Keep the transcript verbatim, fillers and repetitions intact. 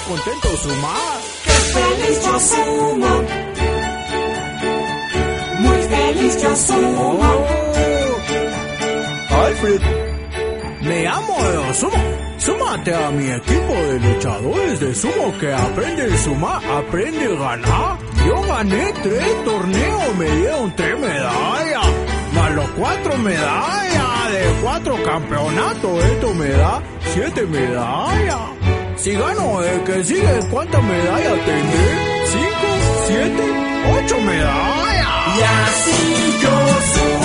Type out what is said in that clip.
contento sumar. ¡Qué feliz yo sumo! Muy feliz yo sumo. Oh. Alfred, me llamo yo Sumo. Súmate a mi equipo de luchadores de sumo que aprende a sumar, aprende a ganar. Yo gané tres torneos, me dieron tres medallas, más los cuatro medallas de cuatro campeonatos. Esto me da siete medallas. Si gano el que sigue, ¿cuántas medallas tendré? ¿Cinco? ¿Siete? ¿Ocho medallas? Y así yo sumo.